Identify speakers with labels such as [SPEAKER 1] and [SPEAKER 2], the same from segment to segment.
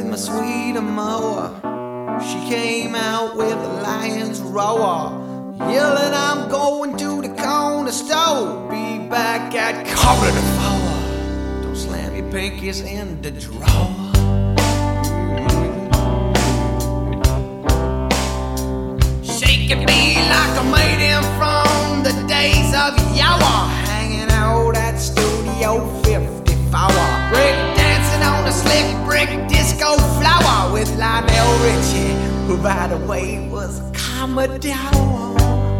[SPEAKER 1] my sweet Amoa. She came out with a lion's roar, yelling, I'm going to the corner store. Be back at quarter to 4. Don't slam your pinkies in the drawer. Shaking me like a maiden from the days of yore, hanging out at Studio 54, break dancing on a slick brick disco floor with Lionel Richie, who by the way was a Commodore.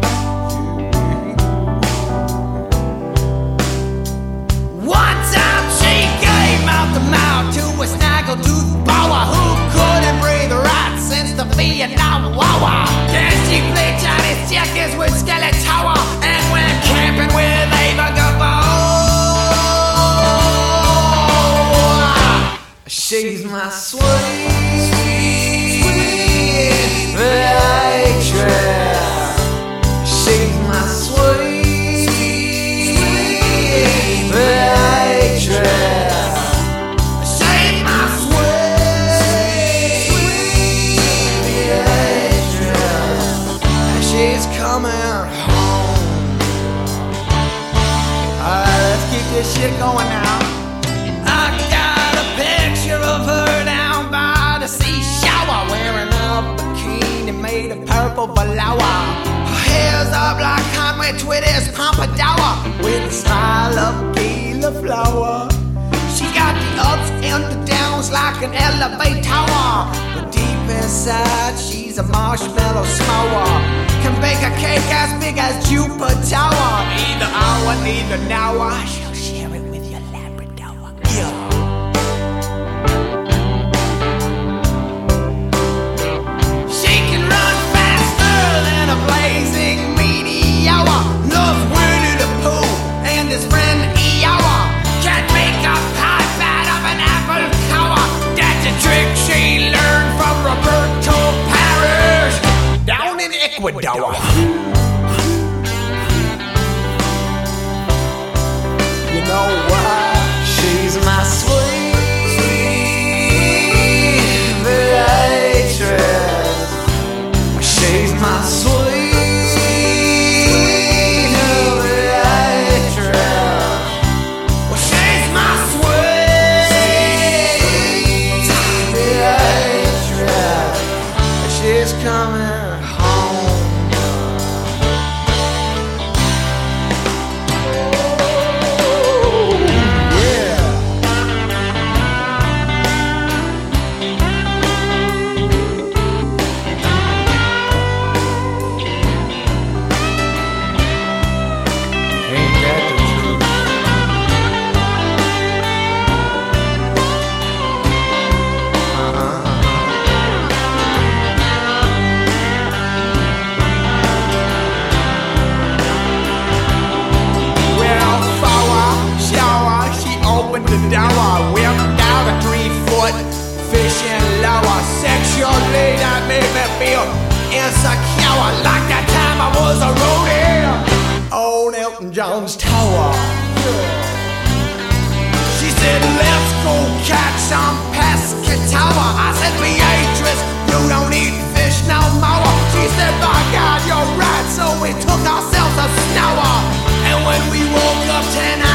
[SPEAKER 1] One time she came out the mouth to a snaggletooth boa who couldn't breathe right since the Vietnam War. Then she played Chinese checkers with Skeletor and went camping with Ava Gabor. She's my sweet, sweet waitress. She's my sweet, sweet waitress. She's my sweet, sweet waitress. And she's coming home. Alright, let's keep this shit going now. I got a picture of her down by the seashore, wearing a bikini made of purple velour. Her hair's up like Conway Twitter's pompadour, with the smile of Gila flower. She got the ups and the downs like an elevator, but deep inside she's a marshmallow smoker. Can bake a cake as big as Jupiter Tower. Either hour, neither now. She'll share it with your Labrador. Yeah. Ecuador. You know why? She's my sweet, sweet waitress. She's my sweet, sweet waitress. She's my sweet waitress. She's coming home. Whipped out a 3-foot fishing lure. Sexually that made me feel insecure, like that time I was a roadie on Elton John's tower. She said, let's go catch some pescatore. I said, Beatrice, you don't eat fish no more. She said, by God, you're right. So we took ourselves a snower, and when we woke up 10 hours